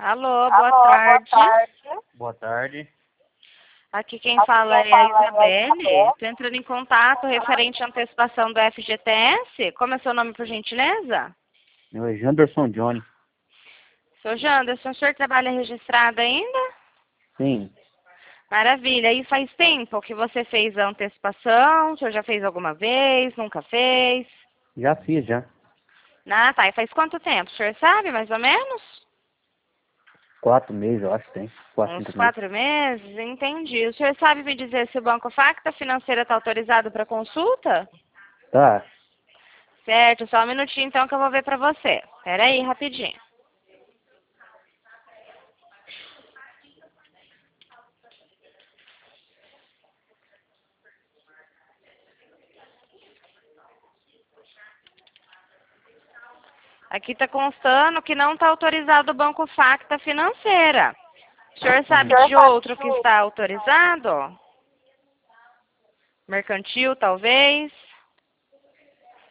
Alô, boa tarde. Boa tarde. Aqui quem fala é a Isabelle. Estou entrando em contato referente à antecipação do FGTS. Como é seu nome, por gentileza? Meu é Janderson Johnny. Sou Janderson, o senhor trabalha registrado ainda? Sim, Maravilha. E faz tempo que você fez a antecipação? O senhor já fez alguma vez? Nunca fez? já fiz já. Ah, tá. E faz quanto tempo? O senhor sabe, mais ou menos? 4 meses, eu acho que tem. 4, Uns 5 meses. 4 meses? Entendi. O senhor sabe me dizer se o Banco Facta Financeira está autorizado para consulta? Tá. Certo, só um minutinho então que eu vou ver para você. Espera aí, rapidinho. Aqui está constando que não está autorizado o Banco Facta Financeira. O senhor sabe de outro que está autorizado? Mercantil, talvez?